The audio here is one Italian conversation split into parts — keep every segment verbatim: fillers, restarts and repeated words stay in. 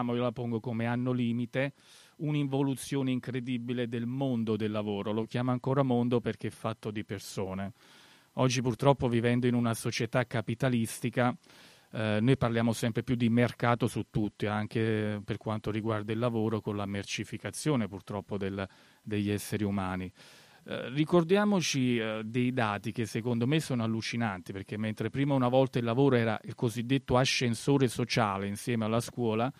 io la pongo come anno limite, un'involuzione incredibile del mondo del lavoro. Lo chiamo ancora mondo perché è fatto di persone. Oggi purtroppo, vivendo in una società capitalistica, eh, noi parliamo sempre più di mercato su tutti, anche per quanto riguarda il lavoro, con la mercificazione purtroppo del, degli esseri umani. Eh, ricordiamoci eh, dei dati che secondo me sono allucinanti, perché mentre prima una volta il lavoro era il cosiddetto ascensore sociale insieme alla scuola,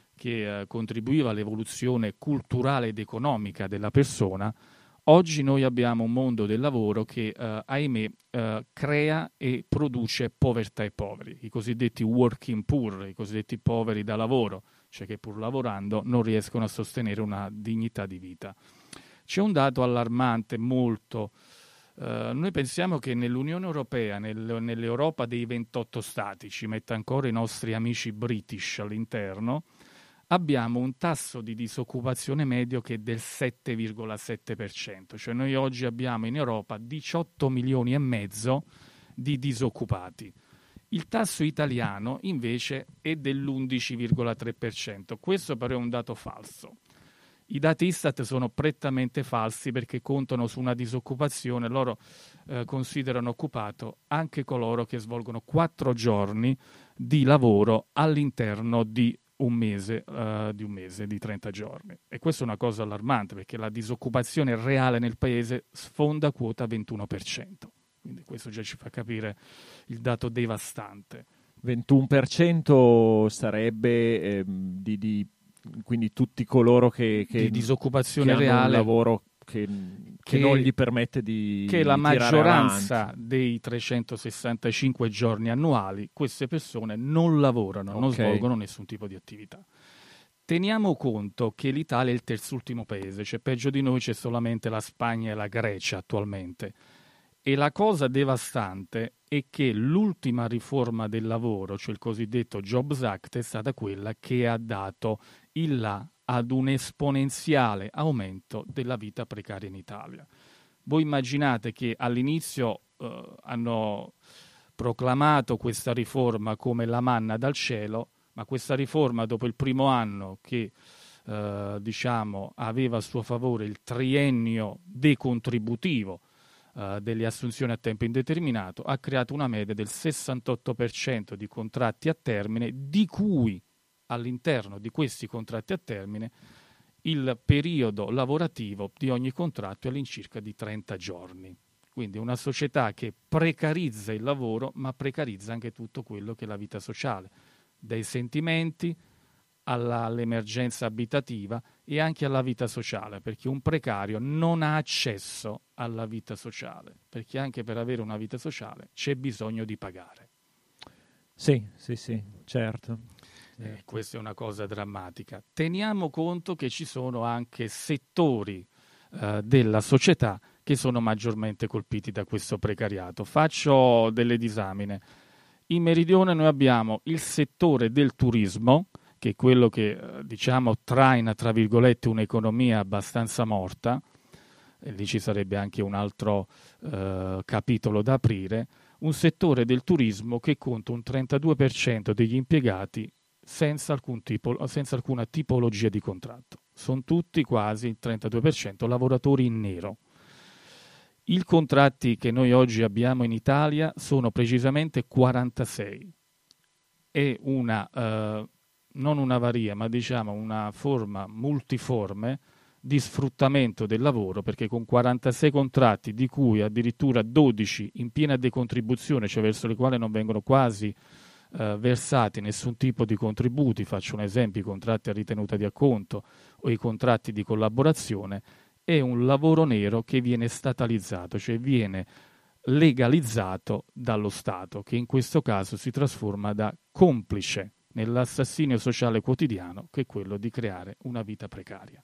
che eh, contribuiva all'evoluzione culturale ed economica della persona, oggi noi abbiamo un mondo del lavoro che, eh, ahimè, eh, crea e produce povertà e poveri, i cosiddetti working poor, i cosiddetti poveri da lavoro, cioè che pur lavorando non riescono a sostenere una dignità di vita. C'è un dato allarmante molto. Uh, noi pensiamo che nell'Unione Europea, nel, nell'Europa dei ventotto stati, ci metta ancora i nostri amici british all'interno, abbiamo un tasso di disoccupazione medio che è del sette virgola sette per cento. Cioè noi oggi abbiamo in Europa diciotto milioni e mezzo di disoccupati. Il tasso italiano invece è dell'undici virgola tre per cento. Questo però è un dato falso. I dati Istat sono prettamente falsi perché contano su una disoccupazione, loro eh, considerano occupato anche coloro che svolgono quattro giorni di lavoro all'interno di un mese, uh, di un mese, di trenta giorni. E questa è una cosa allarmante perché la disoccupazione reale nel paese sfonda quota ventuno per cento. Quindi questo già ci fa capire il dato devastante. ventuno per cento sarebbe eh, di... di... quindi tutti coloro che, che, di disoccupazione che reale, hanno un lavoro che, che, che non gli permette di che la di maggioranza avanti. dei trecentosessantacinque giorni annuali queste persone non lavorano, Okay. non svolgono nessun tipo di attività. Teniamo conto che l'Italia è il terzultimo paese, cioè peggio di noi c'è solamente la Spagna e la Grecia attualmente. E la cosa devastante è che l'ultima riforma del lavoro, cioè il cosiddetto Jobs Act, è stata quella che ha dato il là ad un esponenziale aumento della vita precaria in Italia. Voi immaginate che all'inizio eh, hanno proclamato questa riforma come la manna dal cielo, ma questa riforma dopo il primo anno che eh, diciamo aveva a suo favore il triennio decontributivo Uh, delle assunzioni a tempo indeterminato, ha creato una media del sessantotto per cento di contratti a termine, di cui all'interno di questi contratti a termine il periodo lavorativo di ogni contratto è all'incirca di trenta giorni. Quindi una società che precarizza il lavoro, ma precarizza anche tutto quello che è la vita sociale, dai sentimenti alla, all'emergenza abitativa e anche alla vita sociale, perché un precario non ha accesso alla vita sociale, perché anche per avere una vita sociale c'è bisogno di pagare. Sì, sì, sì, certo. Eh, questa è una cosa drammatica. Teniamo conto che ci sono anche settori eh, della società che sono maggiormente colpiti da questo precariato. Faccio delle disamine. In Meridione noi abbiamo il settore del turismo, che è quello che diciamo traina tra virgolette un'economia abbastanza morta, e lì ci sarebbe anche un altro eh, capitolo da aprire, un settore del turismo che conta un trentadue per cento degli impiegati senza, alcun tipo, senza alcuna tipologia di contratto. Sono tutti quasi il trentadue per cento lavoratori in nero. I contratti che noi oggi abbiamo in Italia sono precisamente quarantasei. È una... Eh, non una varia, ma diciamo una forma multiforme di sfruttamento del lavoro, perché con quarantasei contratti, di cui addirittura dodici in piena decontribuzione, cioè verso le quali non vengono quasi eh, versati nessun tipo di contributi, faccio un esempio, i contratti a ritenuta di acconto o i contratti di collaborazione, è un lavoro nero che viene statalizzato, cioè viene legalizzato dallo Stato, che in questo caso si trasforma da complice nell'assassinio sociale quotidiano, che è quello di creare una vita precaria.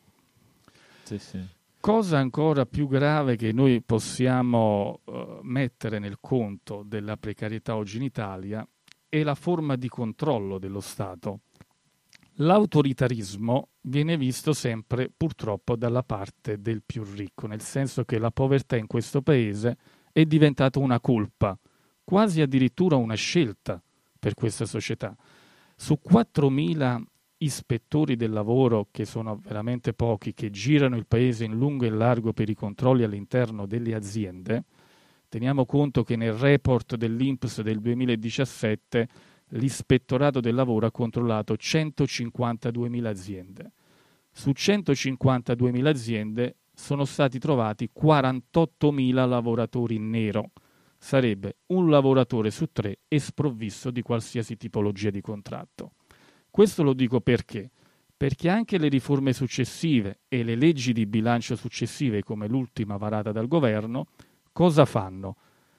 Sì, sì. Cosa ancora più grave che noi possiamo uh, mettere nel conto della precarietà oggi in Italia è la forma di controllo dello Stato. L'autoritarismo viene visto sempre purtroppo dalla parte del più ricco, nel senso che la povertà in questo paese è diventata una colpa, quasi addirittura una scelta per questa società. Su quattromila ispettori del lavoro, che sono veramente pochi, che girano il paese in lungo e in largo per i controlli all'interno delle aziende. Teniamo conto che nel report dell'I N P S del duemiladiciassette l'ispettorato del lavoro ha controllato centocinquantaduemila aziende. Su centocinquantaduemila aziende sono stati trovati quarantottomila lavoratori in nero. Sarebbe un lavoratore su tre sprovvisto di qualsiasi tipologia di contratto. Questo lo dico perché? Perché anche le riforme successive e le leggi di bilancio successive, come l'ultima varata dal governo, cosa fanno?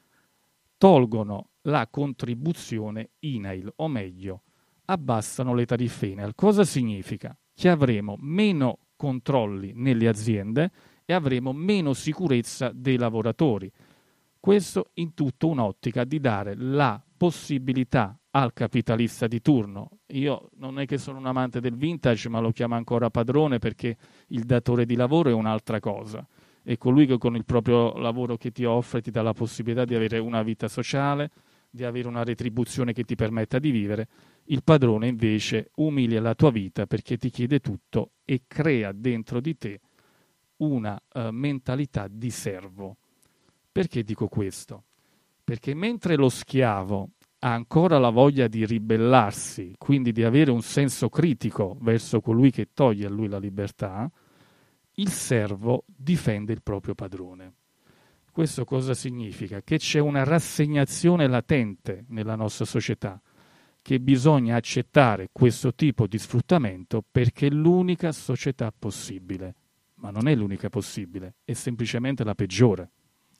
Tolgono la contribuzione I N A I L, o meglio, abbassano le tariffe I N A I L. Cosa significa? Che avremo meno controlli nelle aziende e avremo meno sicurezza dei lavoratori. Questo in tutta un'ottica di dare la possibilità al capitalista di turno. Io non è che sono un amante del vintage, ma lo chiamo ancora padrone, perché il datore di lavoro è un'altra cosa. È colui che con il proprio lavoro che ti offre ti dà la possibilità di avere una vita sociale, di avere una retribuzione che ti permetta di vivere. Il padrone invece umilia la tua vita perché ti chiede tutto e crea dentro di te una uh, mentalità di servo. Perché dico questo? Perché mentre lo schiavo ha ancora la voglia di ribellarsi, quindi di avere un senso critico verso colui che toglie a lui la libertà, il servo difende il proprio padrone. Questo cosa significa? Che c'è una rassegnazione latente nella nostra società, che bisogna accettare questo tipo di sfruttamento perché è l'unica società possibile. Ma non è l'unica possibile, è semplicemente la peggiore.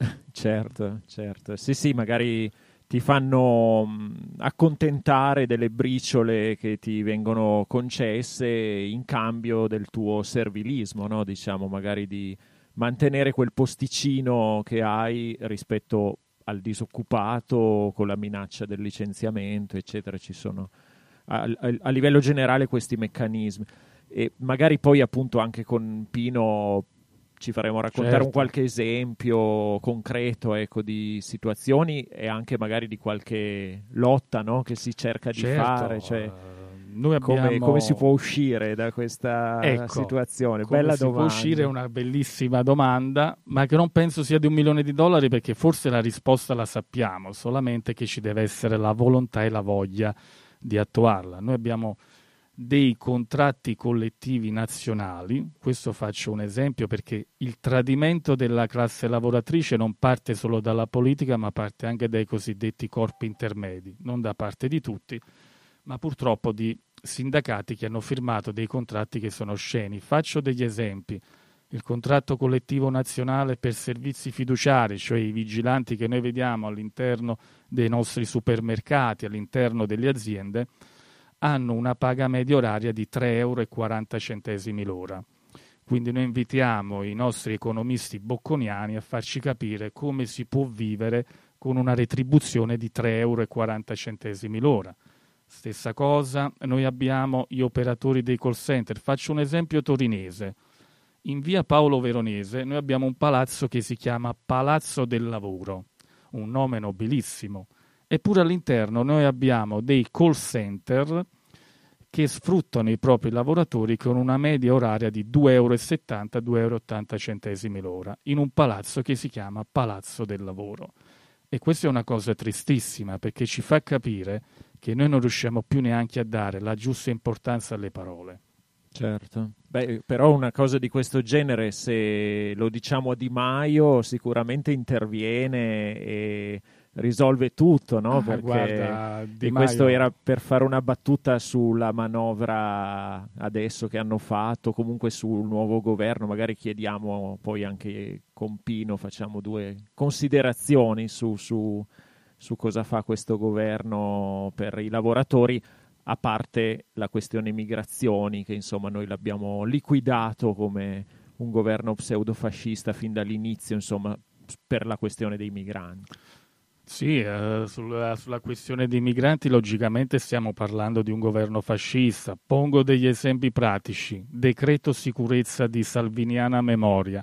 Certo, certo. Sì, sì, magari ti fanno mh, accontentare delle briciole che ti vengono concesse in cambio del tuo servilismo, no? Diciamo, magari di mantenere quel posticino che hai rispetto al disoccupato con la minaccia del licenziamento, eccetera. Ci sono a, a, a livello generale questi meccanismi. E magari poi appunto anche con Pino ci faremo raccontare certo. un qualche esempio concreto, ecco, di situazioni e anche magari di qualche lotta, no? Che si cerca di certo. fare, cioè uh, noi abbiamo... come, come si può uscire da questa ecco, situazione? Come Bella si domanda. può uscire è una bellissima domanda, ma che non penso sia di un milione di dollari, perché forse la risposta la sappiamo, solamente che ci deve essere la volontà e la voglia di attuarla. Noi abbiamo dei contratti collettivi nazionali, questo faccio un esempio perché il tradimento della classe lavoratrice non parte solo dalla politica, ma parte anche dai cosiddetti corpi intermedi, non da parte di tutti, ma purtroppo di sindacati che hanno firmato dei contratti che sono osceni. Faccio degli esempi. Il contratto collettivo nazionale per servizi fiduciari, cioè i vigilanti che noi vediamo all'interno dei nostri supermercati, all'interno delle aziende, hanno una paga media oraria di tre euro e quaranta centesimi l'ora. Quindi noi invitiamo i nostri economisti bocconiani a farci capire come si può vivere con una retribuzione di tre euro e quaranta centesimi l'ora. Stessa cosa, noi abbiamo gli operatori dei call center. Faccio un esempio torinese. In via Paolo Veronese noi abbiamo un palazzo che si chiama Palazzo del Lavoro, un nome nobilissimo. Eppure all'interno noi abbiamo dei call center che sfruttano i propri lavoratori con una media oraria di due euro e settanta - due euro e ottanta centesimi l'ora, in un palazzo che si chiama Palazzo del Lavoro. E questa è una cosa tristissima, perché ci fa capire che noi non riusciamo più neanche a dare la giusta importanza alle parole. Certo. Beh, però una cosa di questo genere, se lo diciamo a Di Maio, sicuramente interviene e risolve tutto, no? Ah, Perché guarda, Di e questo Maio... era per fare una battuta sulla manovra adesso che hanno fatto, comunque sul nuovo governo. Magari chiediamo poi anche con Pino, facciamo due considerazioni su, su, su cosa fa questo governo per i lavoratori, a parte la questione migrazioni, che insomma noi l'abbiamo liquidato come un governo pseudofascista fin dall'inizio, insomma, per la questione dei migranti. Sì, eh, sulla, sulla questione dei migranti logicamente stiamo parlando di un governo fascista. Pongo degli esempi pratici. Decreto sicurezza di salviniana memoria.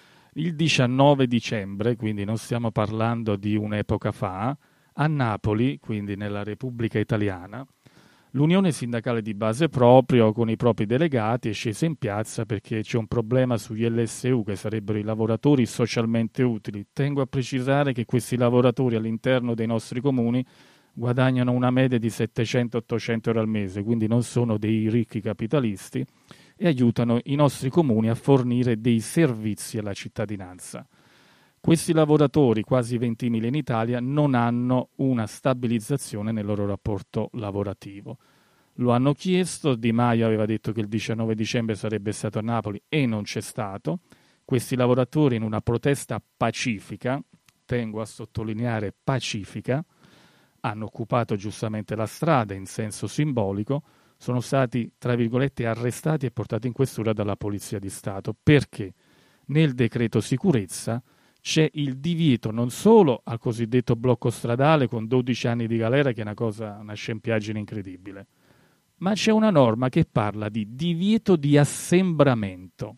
Il diciannove dicembre, quindi non stiamo parlando di un'epoca fa, a Napoli, quindi nella Repubblica Italiana, L'unione sindacale di base proprio, con i propri delegati, è scesa in piazza perché c'è un problema sugli L S U, che sarebbero i lavoratori socialmente utili. Tengo a precisare che questi lavoratori all'interno dei nostri comuni guadagnano una media di settecento ottocento euro al mese, quindi non sono dei ricchi capitalisti, e aiutano i nostri comuni a fornire dei servizi alla cittadinanza. Questi lavoratori, quasi ventimila in Italia, non hanno una stabilizzazione nel loro rapporto lavorativo. Lo hanno chiesto, Di Maio aveva detto che il diciannove dicembre sarebbe stato a Napoli e non c'è stato. Questi lavoratori, in una protesta pacifica, tengo a sottolineare pacifica, hanno occupato giustamente la strada in senso simbolico, sono stati, tra virgolette, arrestati e portati in questura dalla Polizia di Stato, perché nel decreto sicurezza c'è il divieto non solo al cosiddetto blocco stradale con dodici anni di galera, che è una cosa, una scempiaggine incredibile, ma c'è una norma che parla di divieto di assembramento.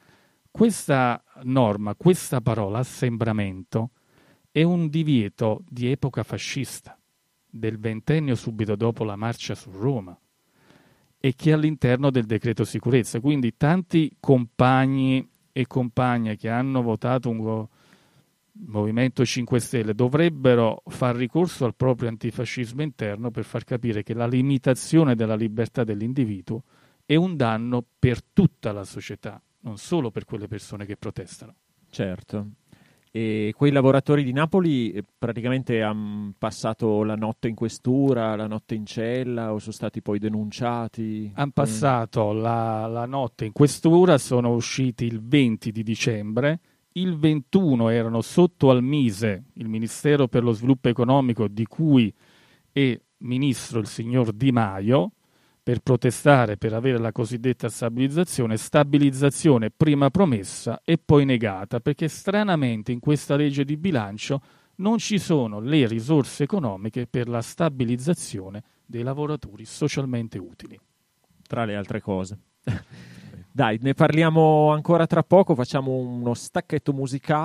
Questa norma, questa parola assembramento, è un divieto di epoca fascista, del ventennio subito dopo la marcia su Roma, e che è all'interno del decreto sicurezza. Quindi tanti compagni e compagne che hanno votato un Movimento cinque Stelle dovrebbero far ricorso al proprio antifascismo interno per far capire che la limitazione della libertà dell'individuo è un danno per tutta la società, non solo per quelle persone che protestano. Certo. E quei lavoratori di Napoli eh, praticamente hanno passato la notte in questura, la notte in cella, o sono stati poi denunciati? Hanno passato la, la notte in questura, sono usciti il venti di dicembre, il ventuno erano sotto al Mise, il Ministero per lo Sviluppo Economico, di cui è ministro il signor Di Maio, per protestare per avere la cosiddetta stabilizzazione, stabilizzazione prima promessa e poi negata, perché stranamente in questa legge di bilancio non ci sono le risorse economiche per la stabilizzazione dei lavoratori socialmente utili. Tra le altre cose. Dai, ne parliamo ancora tra poco, facciamo uno stacchetto musicale.